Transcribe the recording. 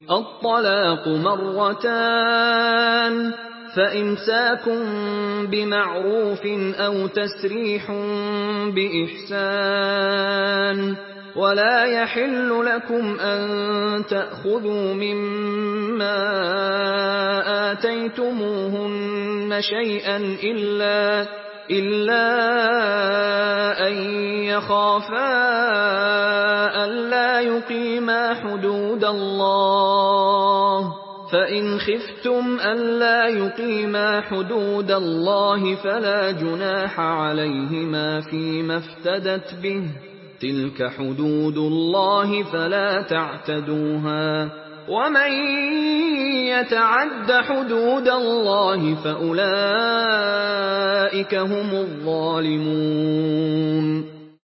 الطلاق مرتان فإمساك بمعروف أو تسريح بإحسان ولا يحل لكم أن تأخذوا مما آتيتموهن شيئا إلا أن يخافا ألا يقيما حدود الله فإن خفتم ألا يقيما حدود الله فلا جناح عليهما فيما افتدت به تلك حدود الله فلا تعتدوها ومن يتعد حدود الله فأولئك هم الظالمون